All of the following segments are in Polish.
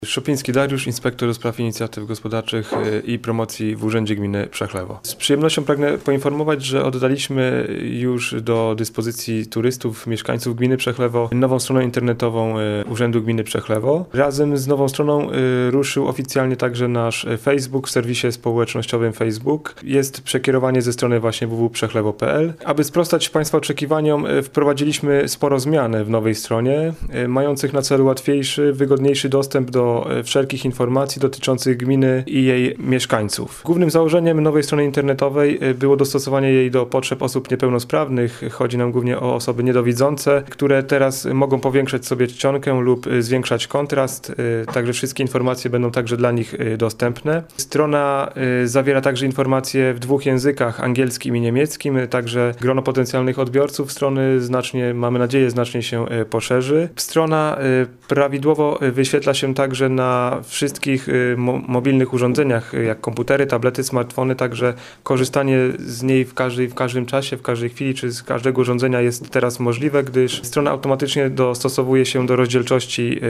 Szopiński Dariusz, inspektor do spraw inicjatyw gospodarczych i promocji w Urzędzie Gminy Przechlewo. Z przyjemnością pragnę poinformować, że oddaliśmy już do dyspozycji turystów, mieszkańców Gminy Przechlewo nową stronę internetową Urzędu Gminy Przechlewo. Razem z nową stroną ruszył oficjalnie także nasz Facebook w serwisie społecznościowym Facebook. Jest przekierowanie ze strony właśnie www.przechlewo.pl. Aby sprostać Państwa oczekiwaniom, wprowadziliśmy sporo zmian w nowej stronie, mających na celu łatwiejszy, wygodniejszy dostęp do wszelkich informacji dotyczących gminy i jej mieszkańców. Głównym założeniem nowej strony internetowej było dostosowanie jej do potrzeb osób niepełnosprawnych. Chodzi nam głównie o osoby niedowidzące, które teraz mogą powiększać sobie czcionkę lub zwiększać kontrast. Także wszystkie informacje będą także dla nich dostępne. Strona zawiera także informacje w dwóch językach, angielskim i niemieckim. Także grono potencjalnych odbiorców strony mamy nadzieję, znacznie się poszerzy. Strona prawidłowo wyświetla się także na wszystkich mobilnych urządzeniach, jak komputery, tablety, smartfony, także korzystanie z niej w każdym czasie, w każdej chwili, czy z każdego urządzenia jest teraz możliwe, gdyż strona automatycznie dostosowuje się do rozdzielczości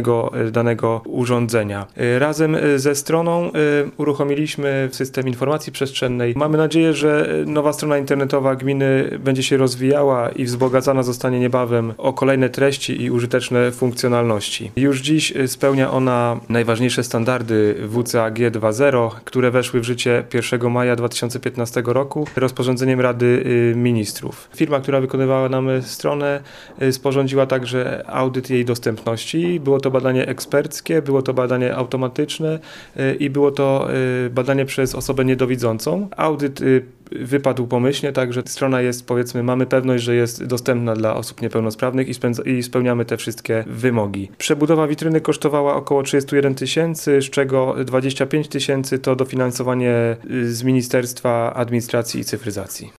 danego urządzenia. Razem ze stroną uruchomiliśmy system informacji przestrzennej. Mamy nadzieję, że nowa strona internetowa gminy będzie się rozwijała i wzbogacana zostanie niebawem o kolejne treści i użyteczne funkcjonalności. Już dziś spełnia ona najważniejsze standardy WCAG 2.0, które weszły w życie 1 maja 2015 roku rozporządzeniem Rady Ministrów. Firma, która wykonywała nam stronę, sporządziła także audyt jej dostępności. Było to badanie eksperckie, było to badanie automatyczne i było to badanie przez osobę niedowidzącą. Audyt wypadł pomyślnie, także strona jest, powiedzmy, mamy pewność, że jest dostępna dla osób niepełnosprawnych i spełniamy te wszystkie wymogi. Przebudowa witryny kosztowała około 31 000, z czego 25 000 to dofinansowanie z Ministerstwa Administracji i Cyfryzacji.